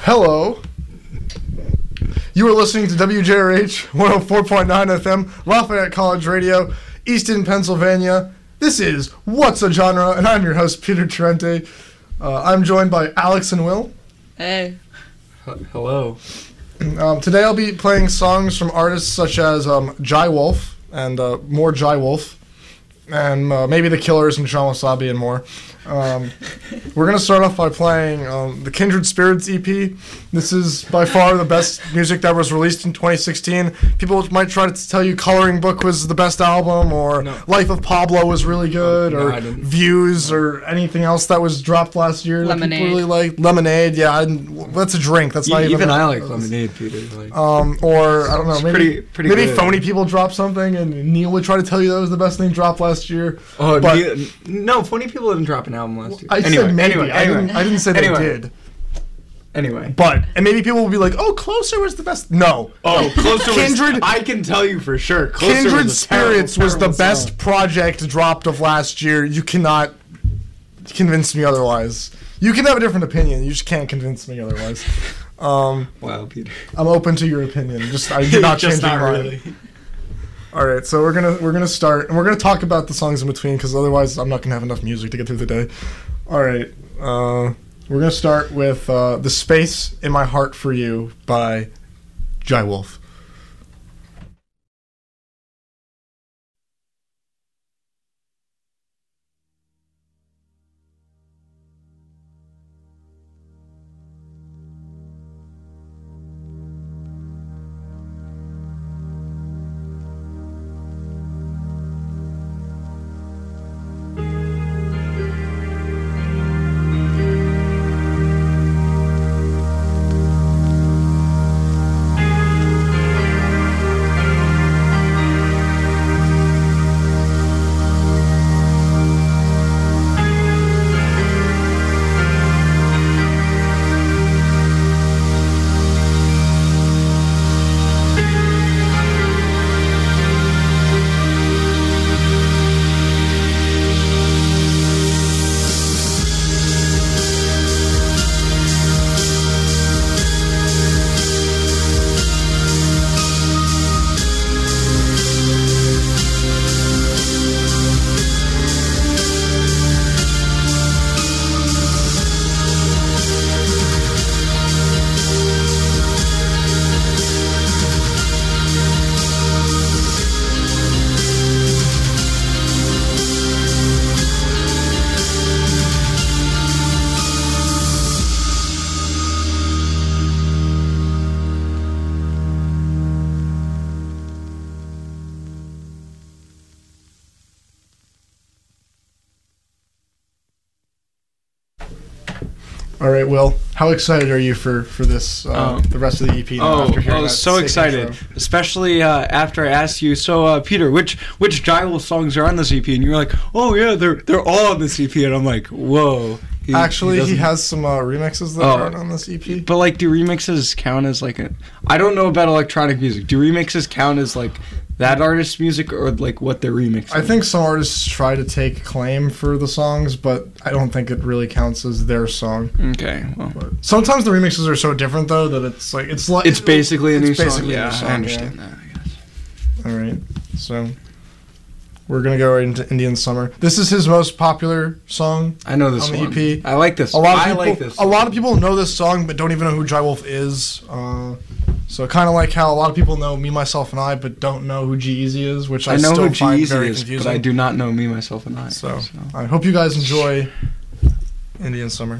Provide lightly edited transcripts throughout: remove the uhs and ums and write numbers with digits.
Hello. You are listening to WJRH 104.9 FM, Lafayette College Radio, Easton, Pennsylvania. This is What's a Genre, and I'm your host, Peter Trente. I'm joined by Alex and Will. Hey. Hello. Today I'll be playing songs from artists such as Jai Wolf and more Jai Wolf, and maybe The Killers and Sean Wasabi and more. We're going to start off by playing the Kindred Spirits EP. This is by far the best music that was released in 2016. People might try to tell you Coloring Book was the best album, or Life of Pablo was really good, or Views, or anything else that was dropped last year. Lemonade. That people really like. Lemonade, yeah, that's a drink. That's not even. Even I like Lemonade, Peter. Or I don't know, maybe pretty maybe good. Phony People dropped something, and Neil would try to tell you that was the best thing dropped last year. Oh, but no, Phony People didn't drop an album last year. I said maybe. I didn't say they did. Anyway. And maybe people will be like, oh, Closer was the best. No. Oh, Closer Kindred, I can tell you for sure. Closer Kindred was a terrible, Spirits was the terrible best song. project dropped of last year. You cannot convince me otherwise. You can have a different opinion. You just can't convince me otherwise. Wow, Peter. I'm open to your opinion. I did not change my mind. Really. All right, so we're gonna start, and we're gonna talk about the songs in between, because otherwise I'm not gonna have enough music to get through the day. All right, we're gonna start with "The Space in My Heart for You" by Jai Wolf. All right, Will, how excited are you for this, the rest of the EP? After hearing that so sick excited, intro? especially after I asked you. So, Peter, which Jai Wolf songs are on this EP? And you were like, oh yeah, they're all on this EP, and I'm like, whoa. He has some remixes that aren't on this EP. But like, do remixes count as like I don't know about electronic music. Do remixes count as like that artist's music, or like what they're remixing? I think some artists try to take claim for the songs, but I don't think it really counts as their song. Okay, well, But sometimes the remixes are so different though that it's basically a new song. basically a Yeah, new song, I understand that. I guess. All right, so we're gonna go right into Indian Summer. This is his most popular song. I know this on the one. EP. I like this. A lot of I people, like this. A lot of people know this song, but don't even know who Jai Wolf is. So kind of like how a lot of people know Me, Myself, and I, but don't know who G-Eazy is, which I know still who find G-Eazy very is, confusing. but I do not know Me, Myself, and I. So I hope you guys enjoy Indian Summer.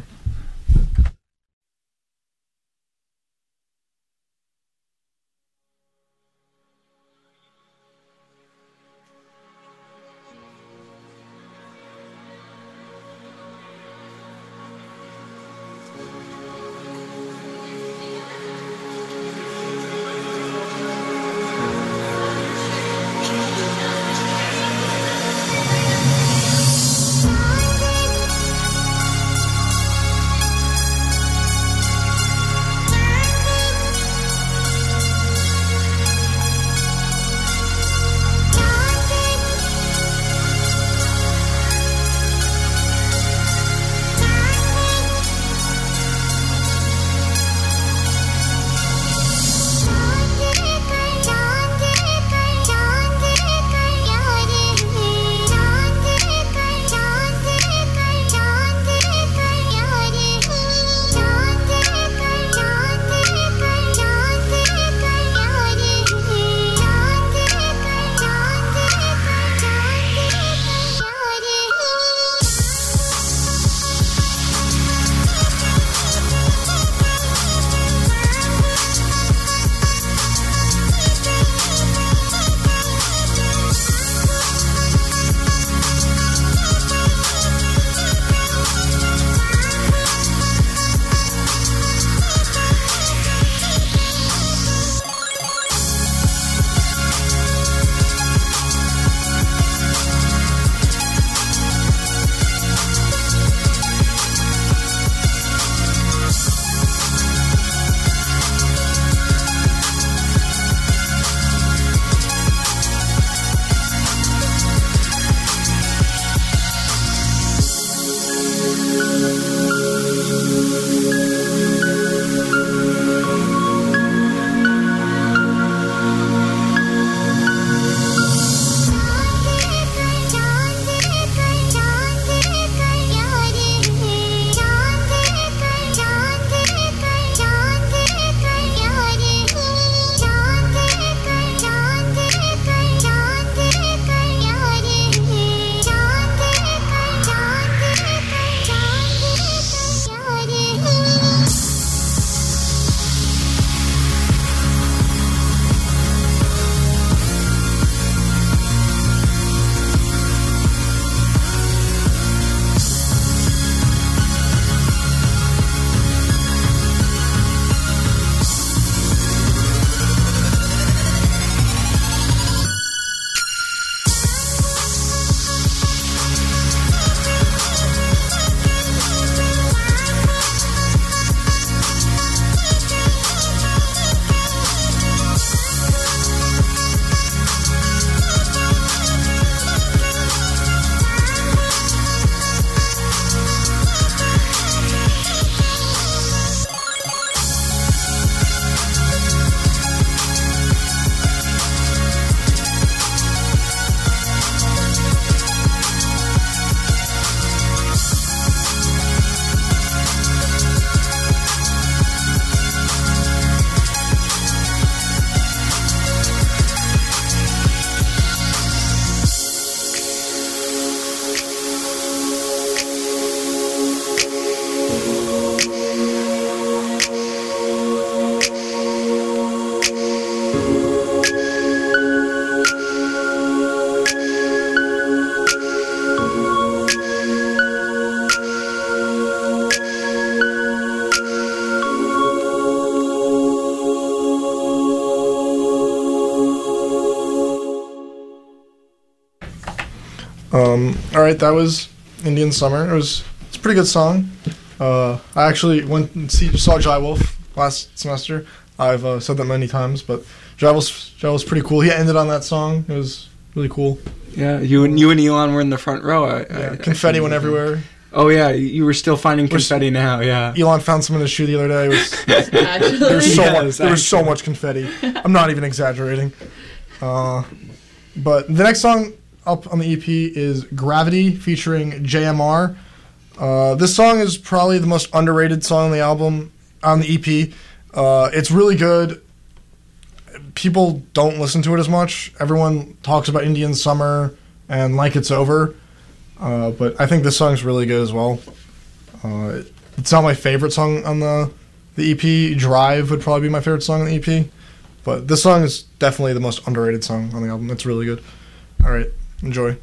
All right, that was Indian Summer. It's a pretty good song. I actually went and saw Jai Wolf last semester. I've said that many times, but Jai Wolf's pretty cool. He ended on that song. It was really cool. Yeah, you and Elon were in the front row. Confetti went everywhere. Oh yeah, you were still finding confetti now. Yeah, Elon found some in his shoe the other day. There was so much confetti. I'm not even exaggerating. But the next song up on the EP is Gravity featuring JMR. This song is probably the most underrated song on the album, on the EP. It's really good. People don't listen to it as much. Everyone talks about Indian Summer and Like It's Over. But I think this song's really good as well. It's not my favorite song on the EP. Drive would probably be my favorite song on the EP. But this song is definitely the most underrated song on the album. It's really good. All right, enjoy.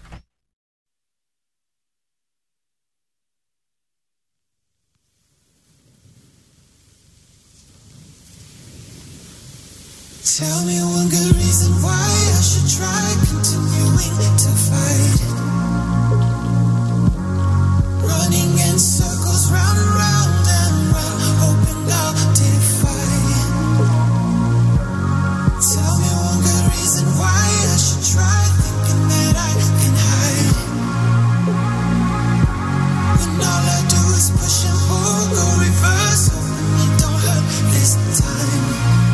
Tell me one good reason why I should try continuing to fight it. Running in circles round and round and round, hoping I'll defy it. Tell me one good reason why I should try thinking that I can hide it. When all I do is push and pull, go reverse, hoping it don't hurt this time.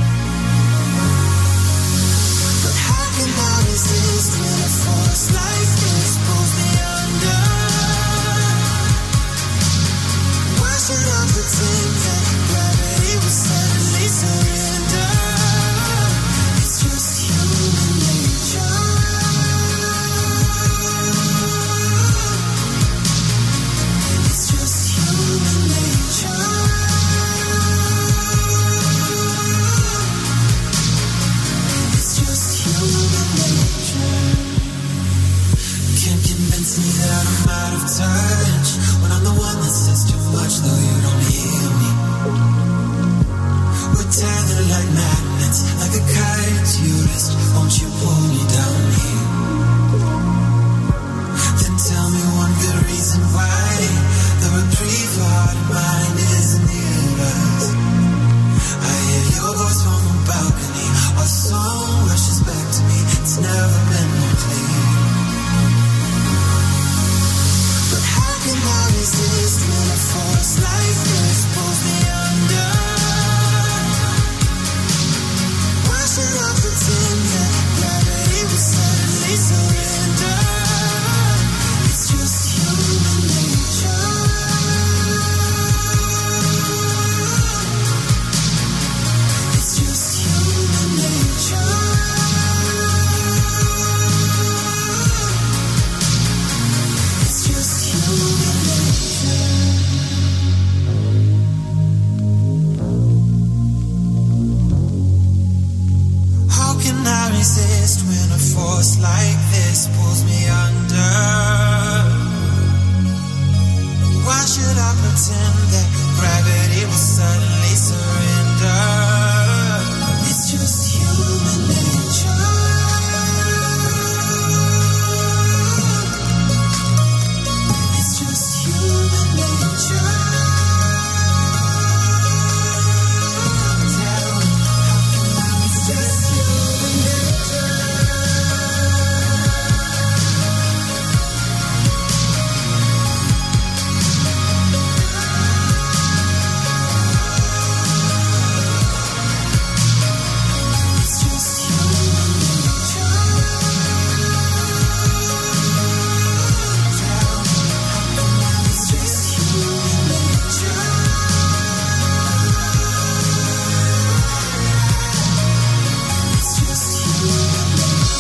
Now resist when a force like this pulls me under. Why should I pretend that gravity will suddenly surrender? It's just human nature. It's just human nature. It's just human nature. Can't convince me that I'm out of touch when I'm the one that says too much, though you don't hear me. We're tethered like magnets, like a kite to your wrist. Won't you pull me down here? Then tell me one good reason why the reprieve for heart and mind isn't near us. I hear your voice from the balcony, our song rushes back to me. It's never been more clear. But how can I resist when a force like this pulls me under? Why should I pretend that gravity will suddenly surrender? It's just human nature. It's just human nature. It's just human nature. How can I resist when a force like this pulls me under? Why should I pretend that gravity will suddenly surrender? It's just human nature. It's just human nature. Tell me, how can I resist human nature? It's just human nature. Tell me, how can I resist human nature? It's just human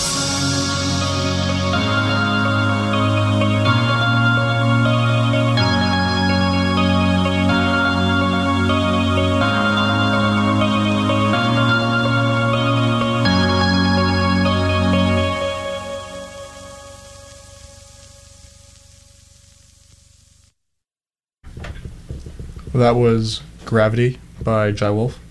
That was Gravity by Jai Wolf.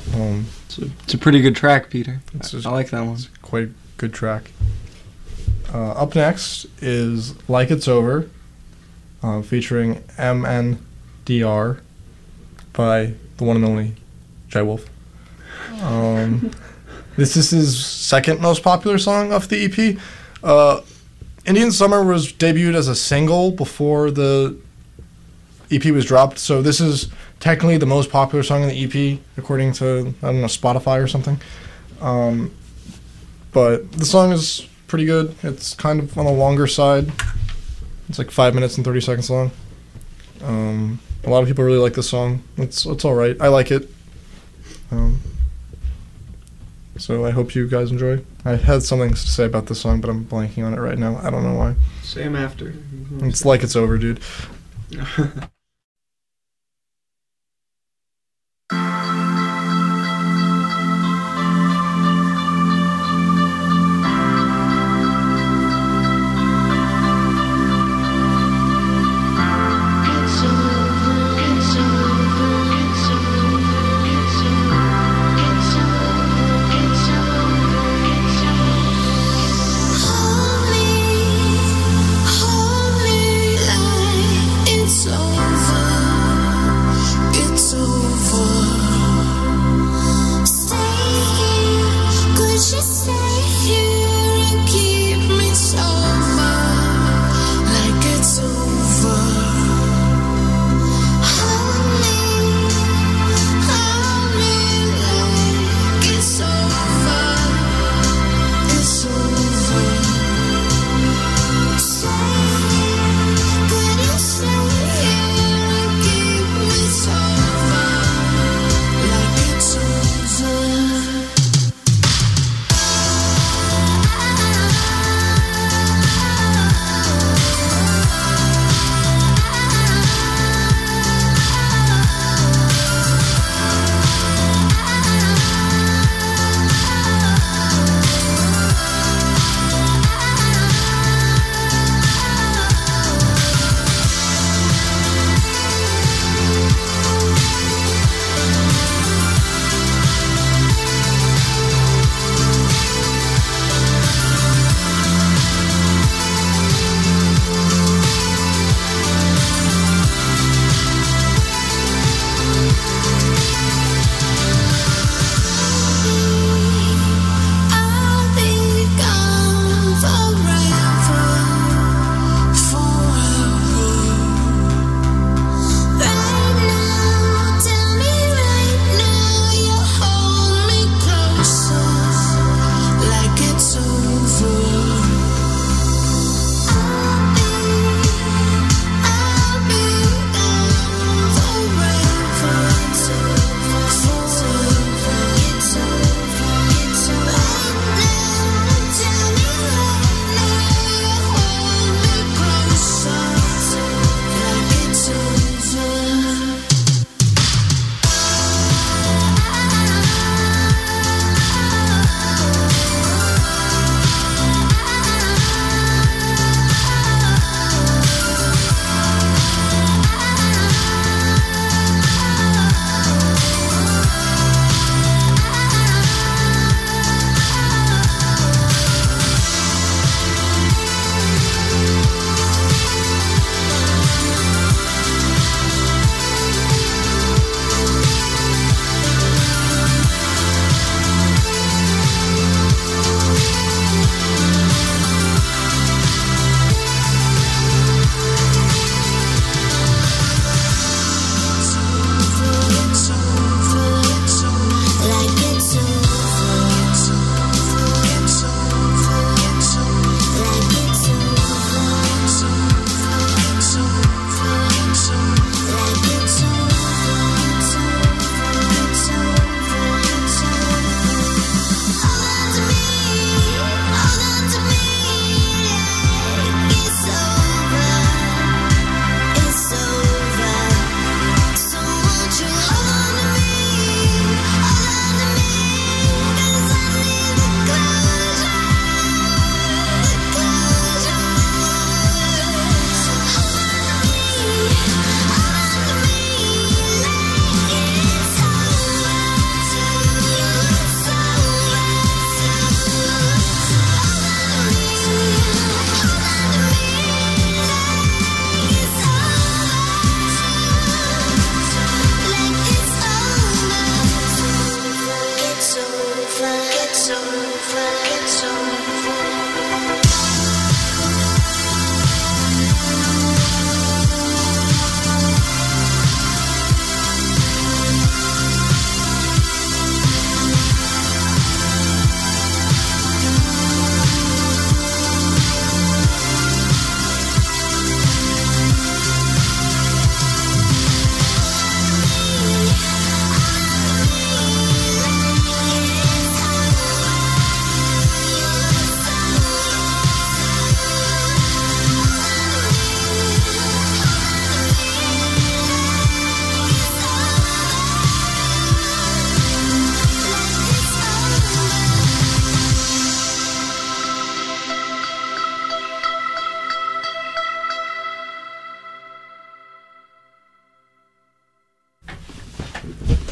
it's a pretty good track, Peter. It's just- I like that one. Quite a good track. Up next is Like It's Over, featuring MNDR by the one and only Jai Wolf. This is his second most popular song off the EP. Indian Summer was debuted as a single before the EP was dropped, so this is technically the most popular song in the EP, according to, I don't know, Spotify or something. But the song is pretty good. It's kind of on the longer side. It's like 5 minutes and 30 seconds long. A lot of people really like this song. It's all right. I like it. So I hope you guys enjoy. I had something to say about this song, but I'm blanking on it right now. I don't know why. Same after. It's Like It's Over, dude. Hold me like it's over.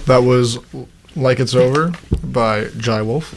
That was Like It's Over by Jai Wolf.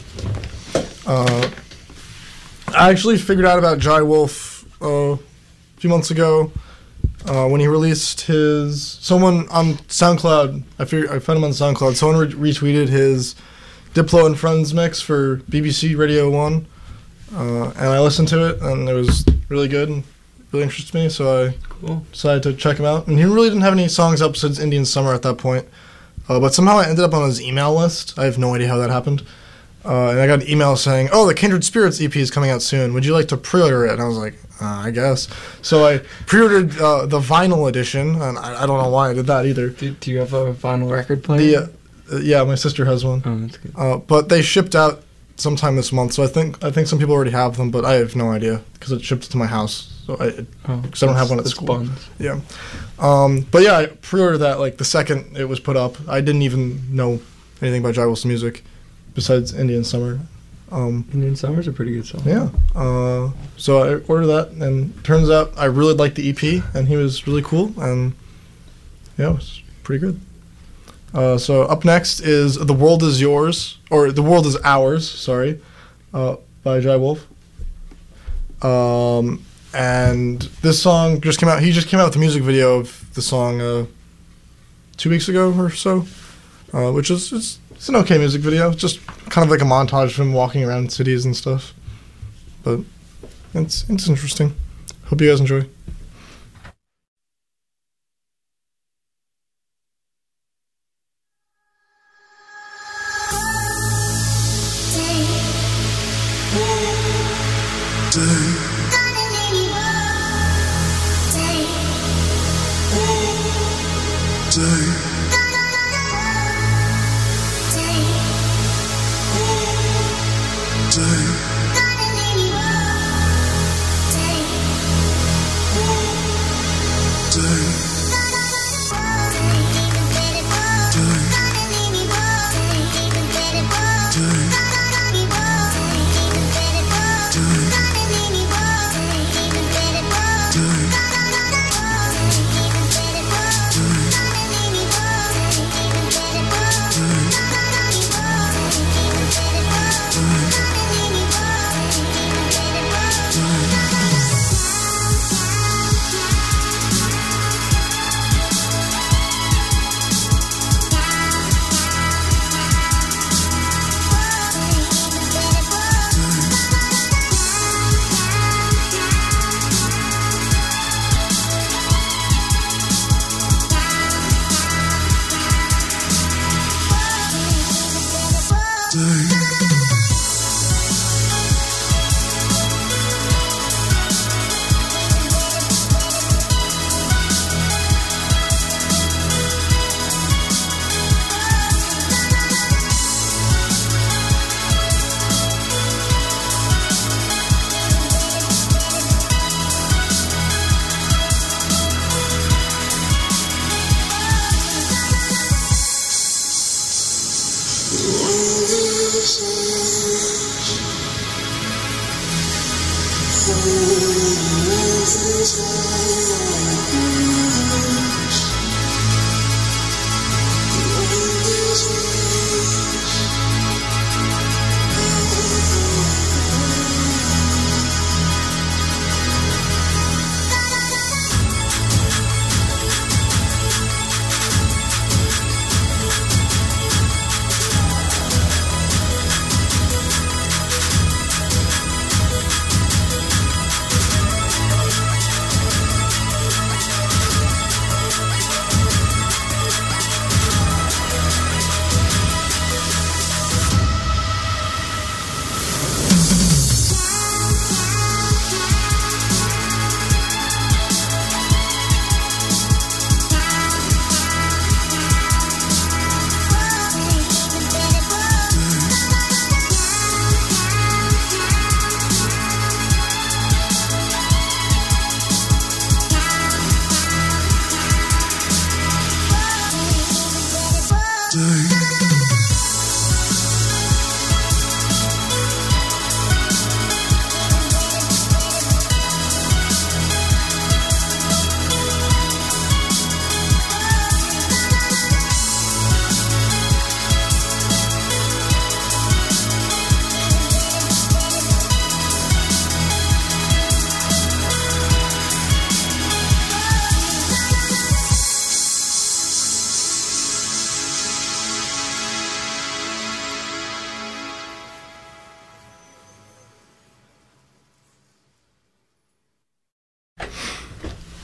I actually figured out about Jai Wolf a few months ago when he released someone on SoundCloud. I found him on SoundCloud. Someone retweeted his Diplo and Friends mix for BBC Radio 1. And I listened to it, and it was really good and really interested me, so I decided to check him out. And he really didn't have any songs up since Indian Summer at that point. But somehow I ended up on his email list. I have no idea how that happened. And I got an email saying, "Oh, the Kindred Spirits EP is coming out soon. Would you like to pre-order it?" And I was like, I guess. So I pre-ordered the vinyl edition, and I don't know why I did that either. Do you have a vinyl record player? Yeah, my sister has one. Oh, that's good. But they shipped out sometime this month, so I think some people already have them, but I have no idea because it shipped to my house. So because I don't have one at school. Buns. Yeah. But yeah, I pre-ordered that like the second it was put up. I didn't even know anything about Jai Wolf's music besides Indian Summer. Indian Summer's a pretty good song. Yeah. So I ordered that, and turns out I really liked the EP, and he was really cool, and yeah, it was pretty good. So up next is The World Is Yours, or The World Is Ours, sorry, by Jai Wolf. And this song just came out. He just came out with the music video of the song 2 weeks ago or so, which is it's an okay music video. It's just kind of like a montage of him walking around cities and stuff. But it's interesting. Hope you guys enjoy.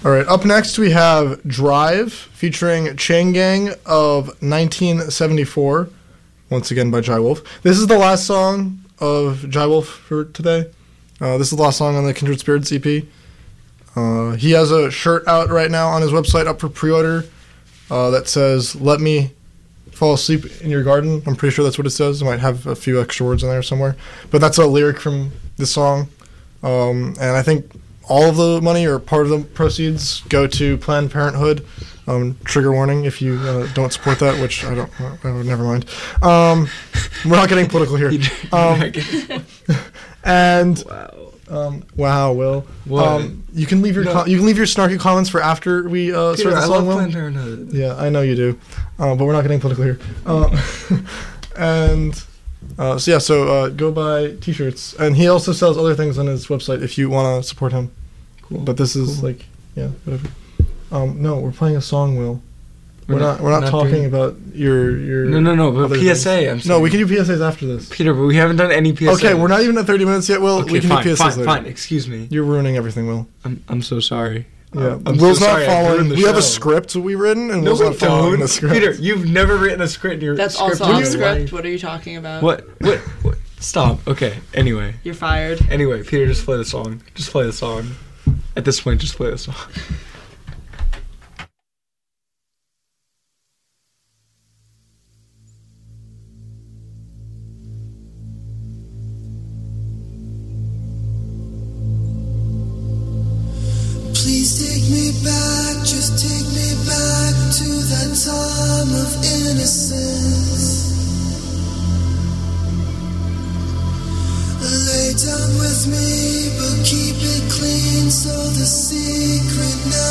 All right, up next we have Drive featuring Chain Gang of 1974, once again by Jai Wolf. This is the last song of Jai Wolf for today. This is the last song on the Kindred Spirits EP. He has a shirt out right now on his website up for pre-order that says, "Let me fall asleep in your garden." I'm pretty sure that's what it says. It might have a few extra words in there somewhere. But that's a lyric from the song. And I think all of the money or part of the proceeds go to Planned Parenthood. Trigger warning if you don't support that, which I don't. Never mind. We're not getting political here. And wow, Will. You can leave your you can leave your snarky comments for after we start the I song. love Will. Planned Parenthood. Yeah, I know you do, but we're not getting political here. So go buy T-shirts, and he also sells other things on his website if you want to support him. Cool. But this is whatever. No, we're playing a song, Will. We're not talking about your. No. But other PSA. things. I'm saying. No, we can do PSAs after this. Peter, but we haven't done any PSA. Okay, we're not even at 30 minutes yet, Will. Okay, we can fine, do PSAs later. fine. Excuse me. You're ruining everything, Will. I'm so sorry. Yeah, I'm Will's so not sorry I following. ruined the We have a show. script we've written, and No, Will's we not following don't. the script. Peter, you've never written a script in your That's script also in off your script. life. What are you talking about? What? Stop. Okay. Anyway, You're fired. Peter, just play the song. Just play the song. At this point, just play the song. Please take me back, just take me back to that time of innocence. Lay down with me, but keep it clean so the secret never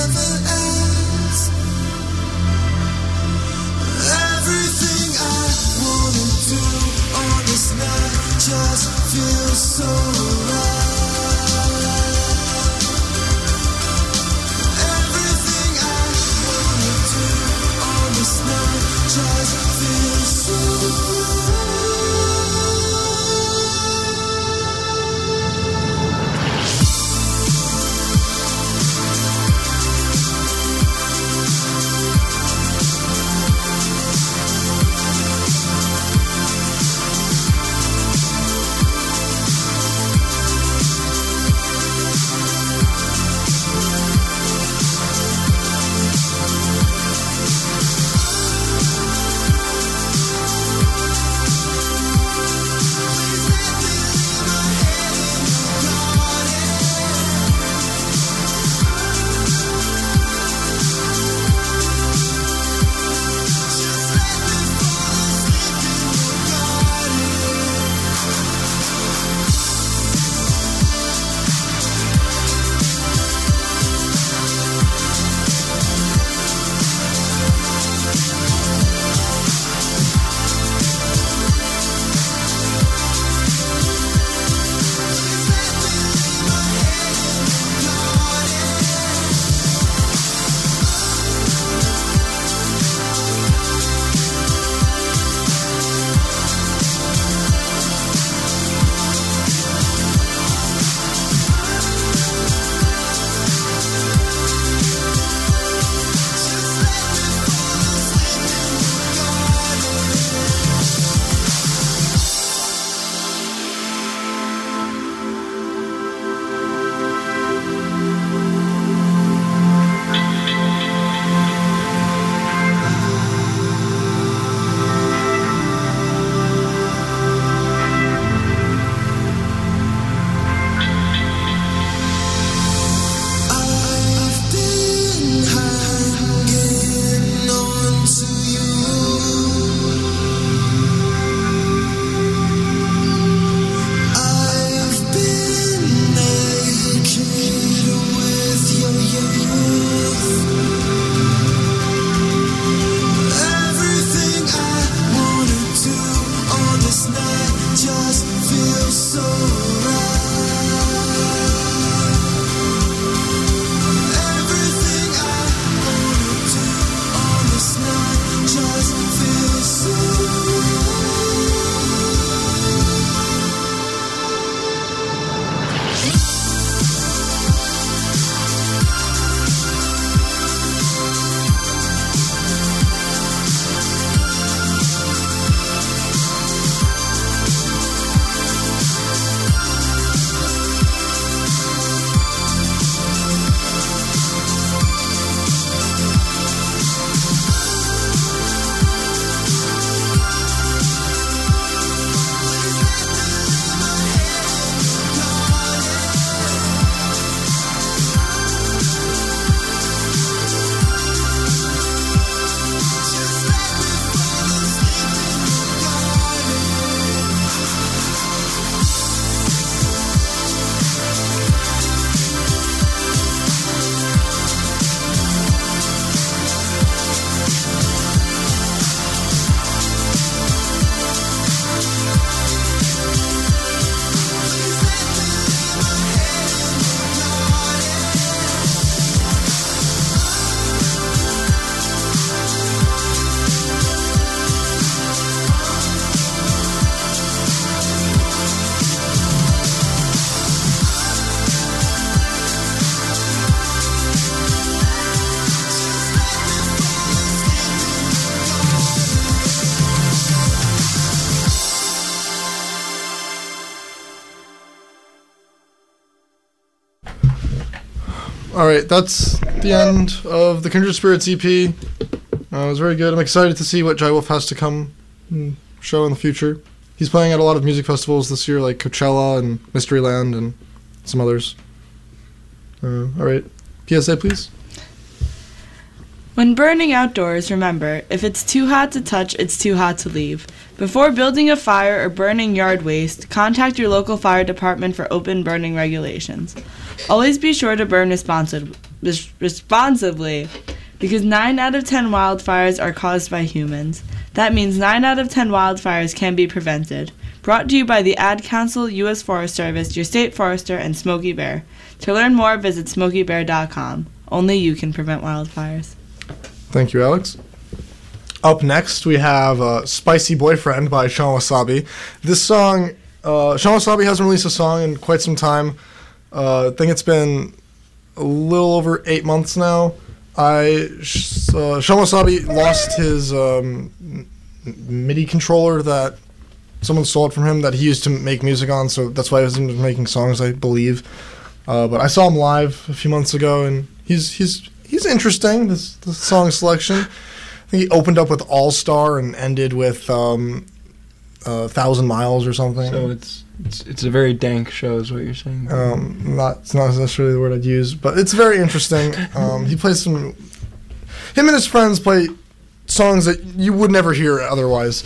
All right, that's the end of the Kindred Spirits EP. It was very good. I'm excited to see what Jai Wolf has to come and show in the future. He's playing at a lot of music festivals this year, like Coachella and Mysteryland and some others. All right, PSA, please. When burning outdoors, remember, if it's too hot to touch, it's too hot to leave. Before building a fire or burning yard waste, contact your local fire department for open burning regulations. Always be sure to burn responsibly, because 9 out of 10 wildfires are caused by humans. That means 9 out of 10 wildfires can be prevented. Brought to you by the Ad Council, U.S. Forest Service, your state forester, and Smokey Bear. To learn more, visit SmokeyBear.com. Only you can prevent wildfires. Thank you, Alex. Up next, we have Spicy Boyfriend by Sean Wasabi. This song, Sean Wasabi hasn't released a song in quite some time. I think it's been a little over 8 months now. Sean Wasabi lost his MIDI controller that someone stole it from him that he used to make music on, so that's why he wasn't making songs, I believe. But I saw him live a few months ago, and he's interesting, this song selection. I think he opened up with All Star and ended with 1,000 Miles or something. So it's a very dank show, is what you're saying. It's not necessarily the word I'd use, but it's very interesting. He plays him and his friends play songs that you would never hear otherwise.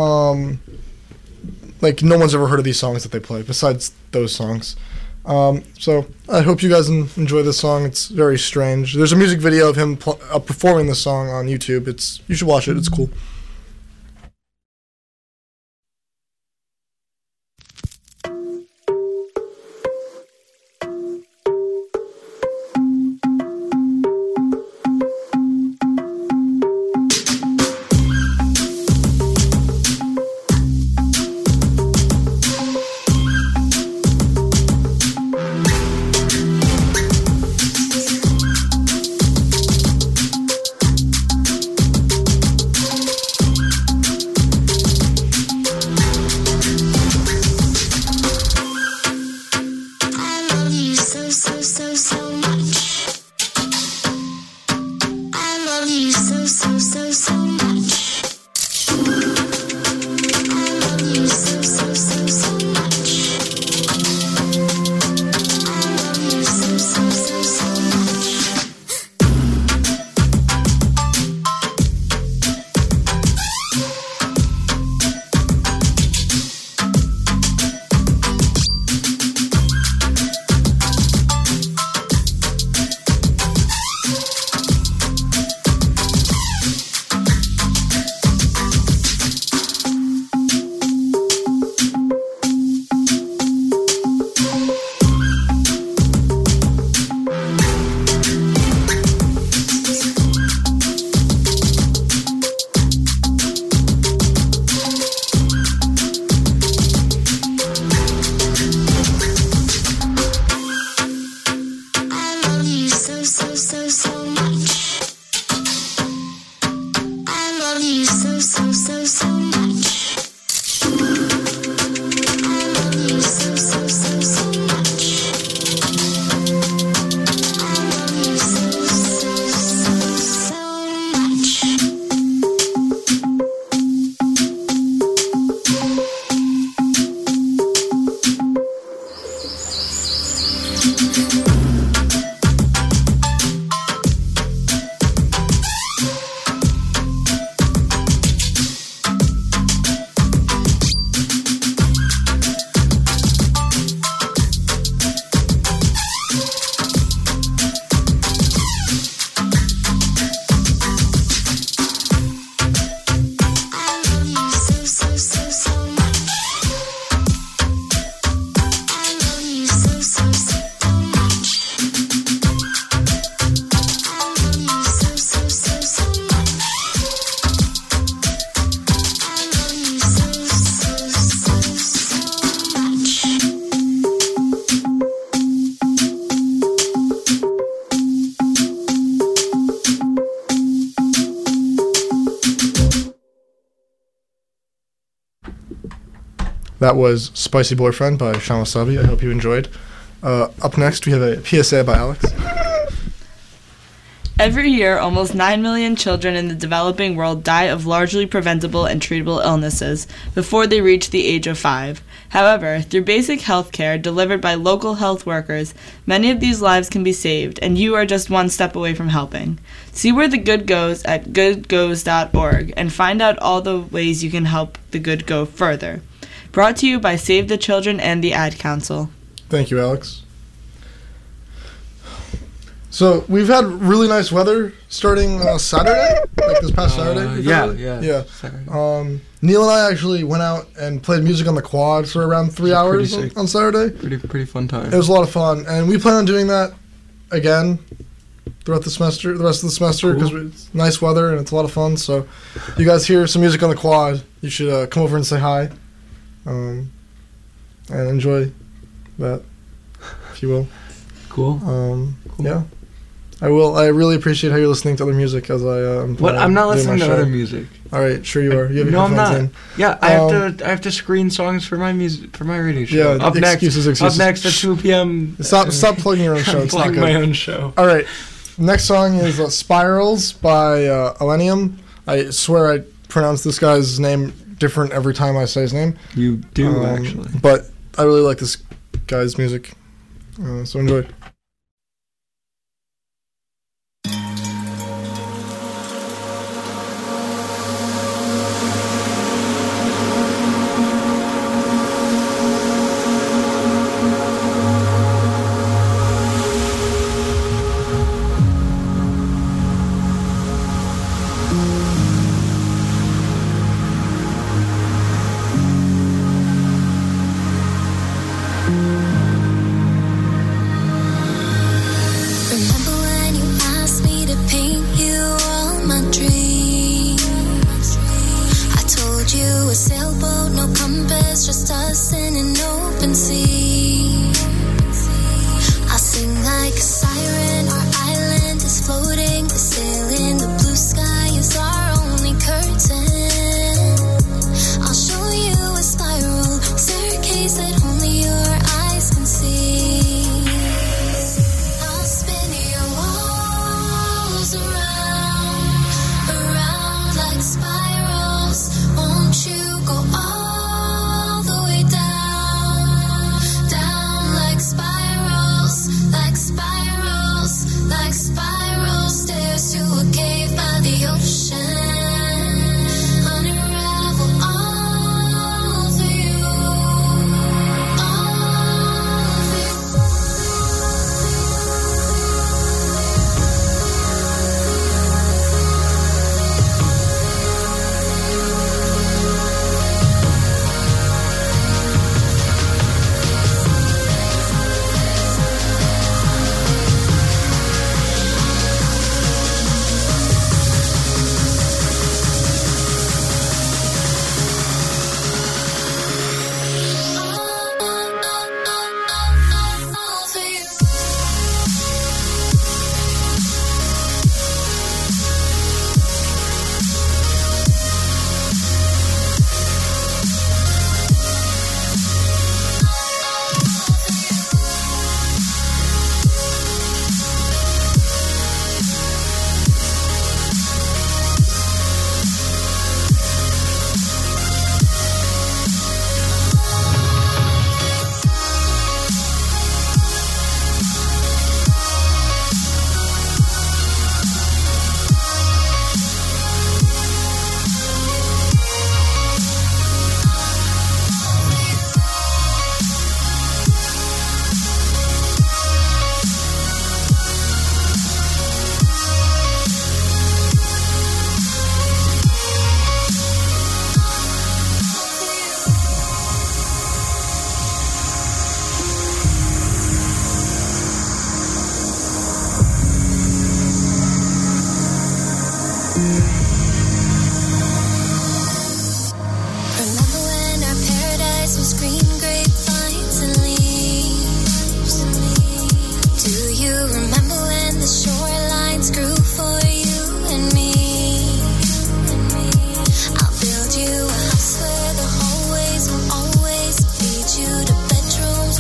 Like, no one's ever heard of these songs that they play, besides those songs. So I hope you guys enjoy this song. It's very strange. There's a music video of him performing this song on YouTube. You should watch it. It's cool. That was Spicy Boyfriend by Sean Wasabi. I hope you enjoyed. Up next, we have a PSA by Alex. Every year, almost 9 million children in the developing world die of largely preventable and treatable illnesses before they reach the age of 5. However, through basic health care delivered by local health workers, many of these lives can be saved, and you are just one step away from helping. See where the good goes at goodgoes.org and find out all the ways you can help the good go further. Brought to you by Save the Children and the Ad Council. Thank you, Alex. So we've had really nice weather starting Saturday, like this past Saturday. Yeah. Saturday. Neil and I actually went out and played music on the quad for around 3 hours on Saturday. Pretty fun time. It was a lot of fun, and we plan on doing that again throughout the rest of the semester, because it's nice weather and it's a lot of fun. So, you guys hear some music on the quad, you should come over and say hi, and enjoy that, if you will. Cool. Yeah. I will. I really appreciate how you're listening to other music as I am. What? I'm not listening to other music. All right, sure you are. You have no, I'm not. in. Yeah, I have to screen songs for my music for my radio show. Yeah, excuses. Up next at 2 p.m. Stop plugging your own show. It's not good. My own show. All right, next song is Spirals by Elenium. I swear I pronounce this guy's name different every time I say his name. You do actually, but I really like this guy's music, so enjoy.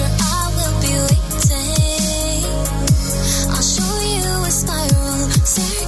Say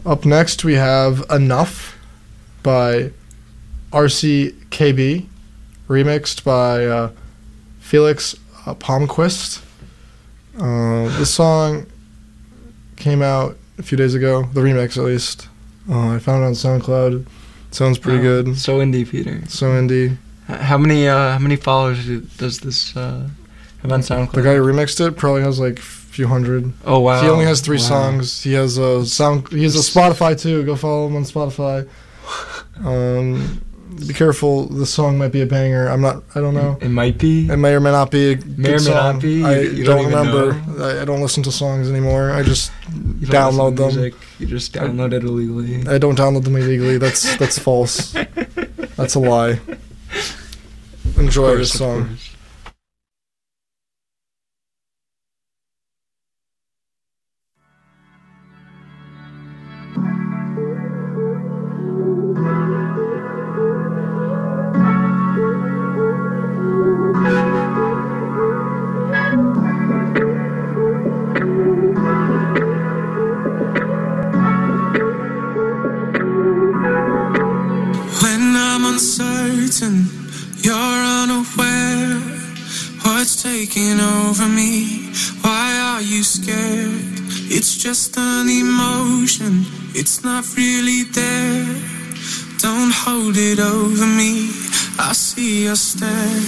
Up next, we have Enough by RCKB, remixed by Felix Palmquist. This song came out a few days ago, the remix at least. I found it on SoundCloud. Sounds pretty good. So indie, Peter. So indie. How many followers does this have on SoundCloud? The guy who remixed it probably has like a few hundred. Oh wow! He only has 3 songs. He has a Spotify too. Go follow him on Spotify. Be careful. The song might be a banger. I don't know. It might be. It may or may not be a good song. Not be. I don't remember. I don't listen to songs anymore. I just download them. Music. You just download it illegally. I don't download them illegally. That's false. That's a lie. Enjoy this song. Uncertain, you're unaware. What's taking over me? Why are you scared? It's just an emotion, it's not really there. Don't hold it over me, I see your stare.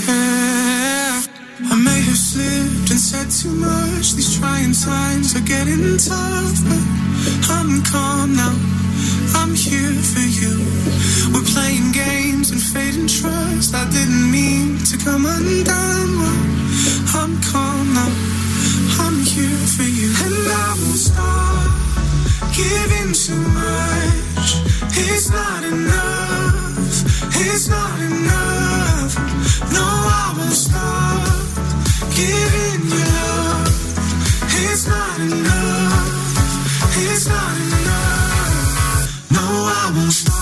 I may have slipped and said too much. These trying times are getting tough, but I'm calm now, I'm here for you. We're playing games and fading trust. I didn't mean to come undone. Well, I'm calm now, I'm here for you. And I won't stop giving too much. It's not enough, it's not enough. No, I won't stop giving you love. It's not enough, it's not enough. No, I won't stop.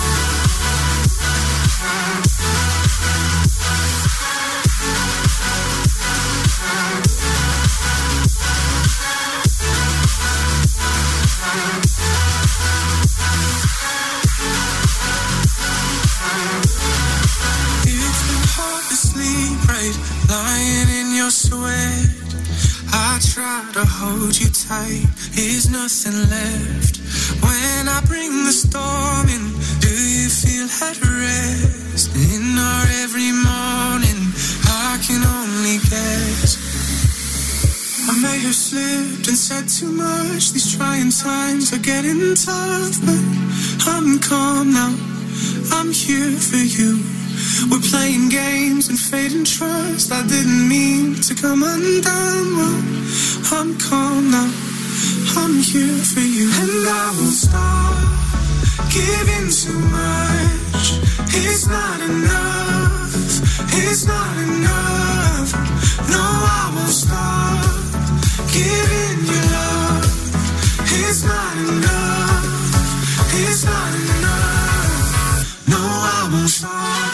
Lying in your sweat, I try to hold you tight. Is nothing left when I bring the storm in? Do you feel at rest? In our every morning, I can only guess. I may have slipped and said too much. These trying times are getting tough, but I'm calm now, I'm here for you. We're playing games and fading trust. I didn't mean to come undone. Well, I'm calm now, I'm here for you. And I won't stop giving too much. It's not enough, it's not enough. No, I won't stop giving you love. It's not enough, it's not enough. No, I won't stop.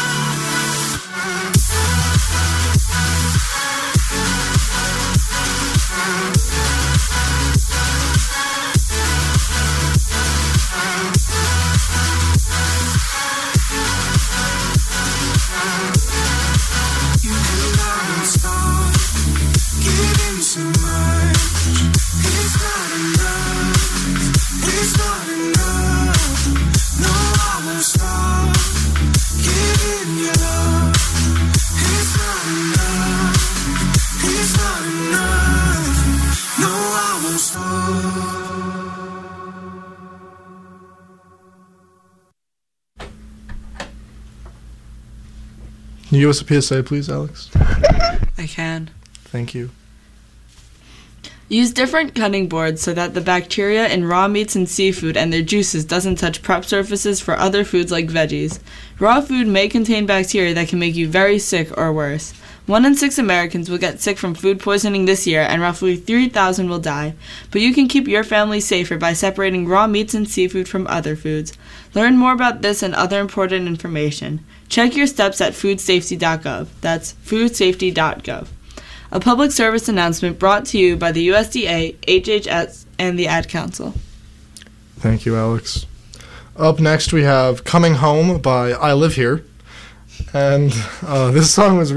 Can you give us a PSA, please, Alex? I can. Thank you. Use different cutting boards so that the bacteria in raw meats and seafood and their juices doesn't touch prep surfaces for other foods like veggies. Raw food may contain bacteria that can make you very sick or worse. 1 in 6 Americans will get sick from food poisoning this year, and roughly 3,000 will die. But you can keep your family safer by separating raw meats and seafood from other foods. Learn more about this and other important information. Check your steps at foodsafety.gov. That's foodsafety.gov. A public service announcement brought to you by the USDA, HHS, and the Ad Council. Thank you, Alex. Up next, we have Coming Home by I Live Here. And this song was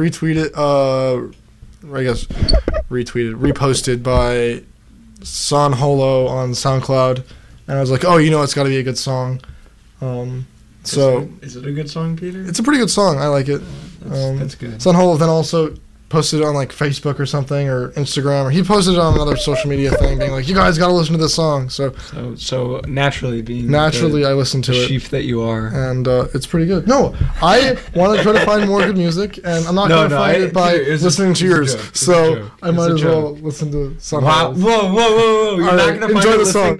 reposted by San Holo on SoundCloud. And I was like, oh, it's got to be a good song. Is it a good song, Peter? It's a pretty good song. I like it. That's good. San Holo then also posted it on like Facebook or something or Instagram, or he posted it on another social media thing being like, you guys got to listen to this song. So naturally I listened to it. Sheep that you are. And it's pretty good. No, I want to try to find more good music, and I'm not going to find it by listening to yours. So I might as well listen to San Wow. Holo's. Whoa. You're not going to find enjoy it the listening song.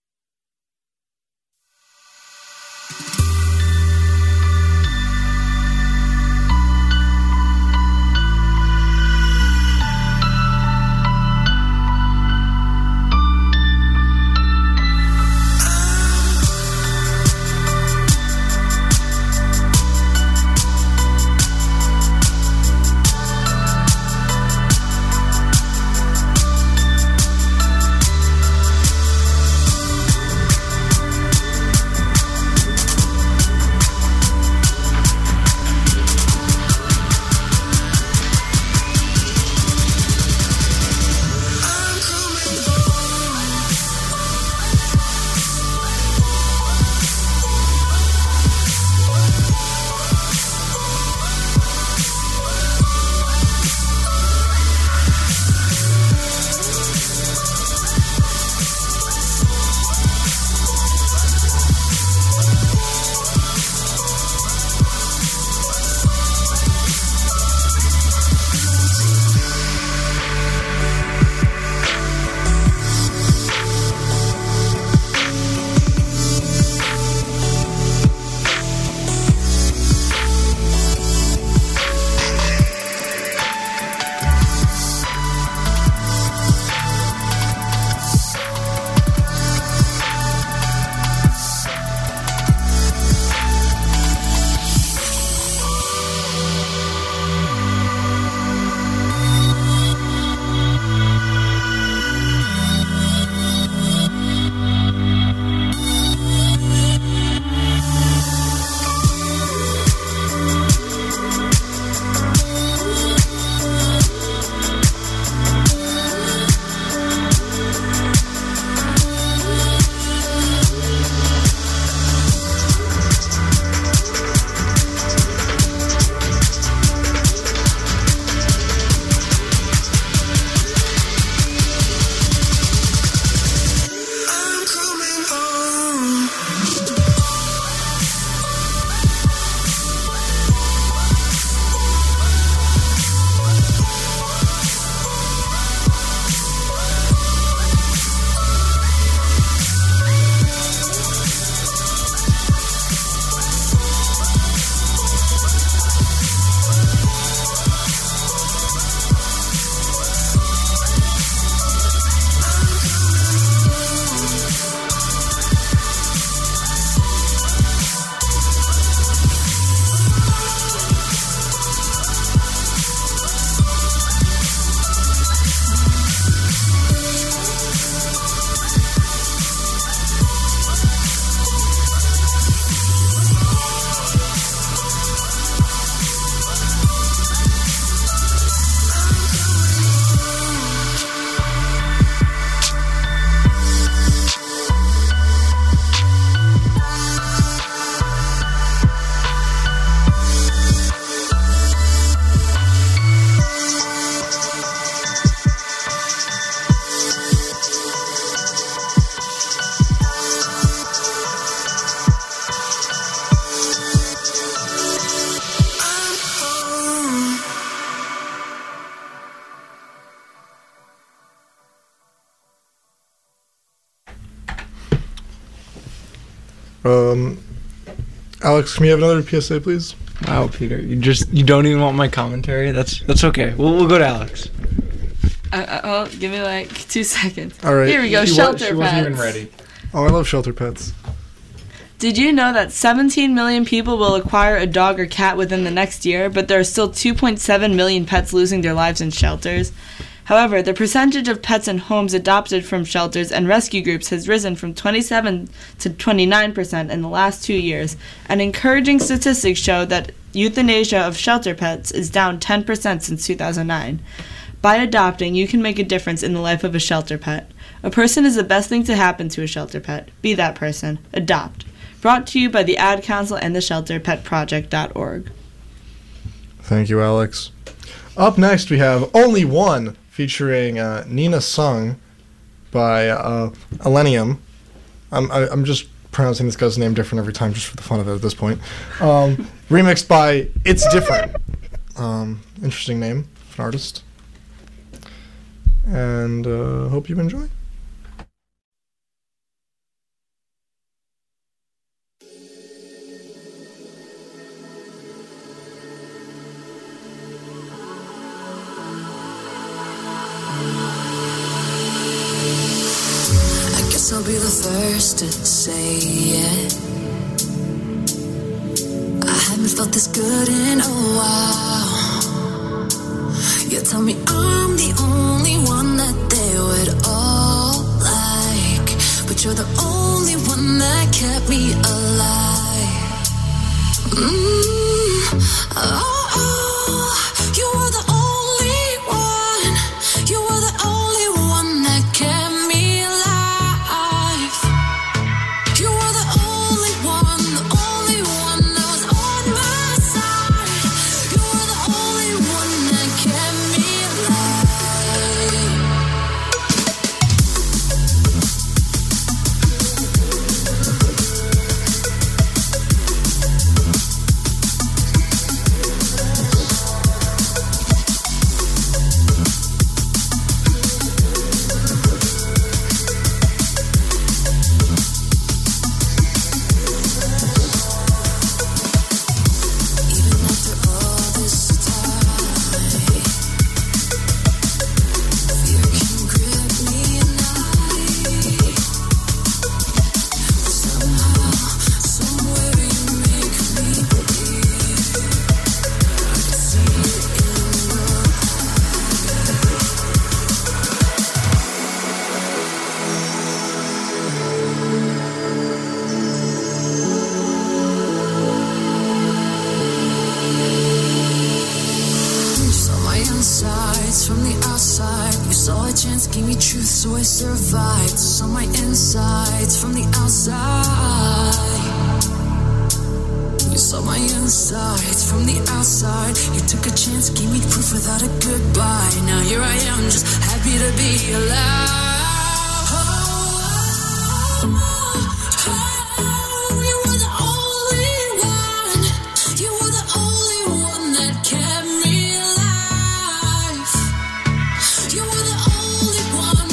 Alex, can we have another PSA, please? Wow, Peter, you don't even want my commentary. That's okay. We'll go to Alex. Well, give me like 2 seconds. All right. Here we go. Shelter She pets. wasn't even ready. Oh, I love shelter pets. Did you know that 17 million people will acquire a dog or cat within the next year, but there are still 2.7 million pets losing their lives in shelters? However, the percentage of pets in homes adopted from shelters and rescue groups has risen from 27 to 29% in the last 2 years, and encouraging statistics show that euthanasia of shelter pets is down 10% since 2009. By adopting, you can make a difference in the life of a shelter pet. A person is the best thing to happen to a shelter pet. Be that person. Adopt. Brought to you by the Ad Council and the ShelterPetProject.org. Thank you, Alex. Up next, we have Only One, featuring Nina Sung by Elenium. I'm just pronouncing this guy's name different every time just for the fun of it at this point. Remixed by It's Different. Interesting name of an artist. And hope you enjoy. I'll be the first to say it. I haven't felt this good in a while. You tell me I'm the only one that they would all like, but you're the only one that kept me alive. You were the only one. You were the only one that kept me alive. So I survived, saw my insides from the outside. You saw my insides from the outside. You took a chance, gave me proof without a goodbye. Now here I am, just happy to be alive. You were the only one. You were the only one that kept me alive. You were the only one.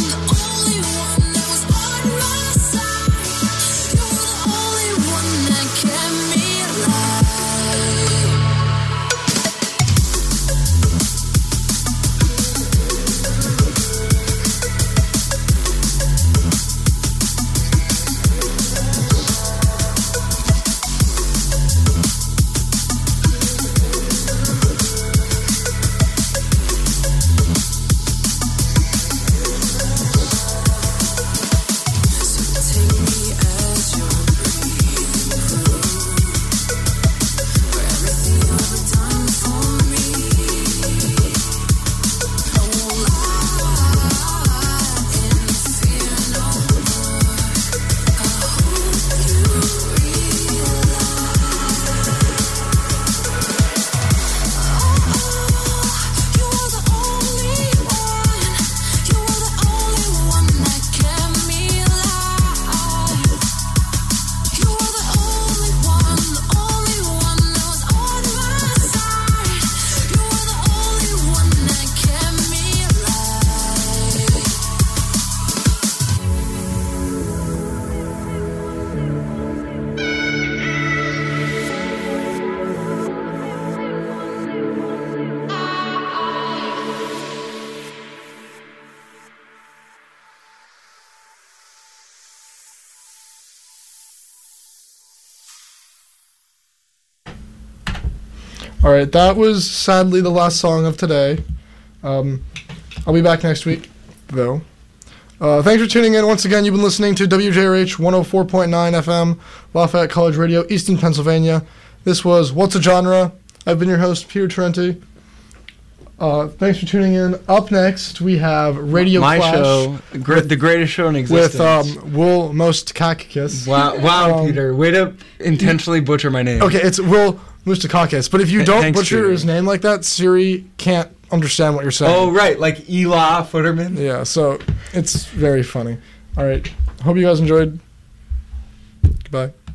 All right, that was sadly the last song of today. I'll be back next week, though. Thanks for tuning in. Once again, you've been listening to WJRH 104.9 FM, Lafayette College Radio, Easton, Pennsylvania. This was What's a Genre? I've been your host, Peter Trenti. Thanks for tuning in. Up next, we have Radio My Clash. show, the greatest show in existence. With Will Mostakakis. Wow, Peter. Way to intentionally butcher my name. Okay, it's Will Mostakakis. But if you don't Thanks, butcher Peter. his name like that, Siri can't understand what you're saying. Oh, right. Like Eli Futterman. Yeah, so it's very funny. All right. Hope you guys enjoyed. Goodbye.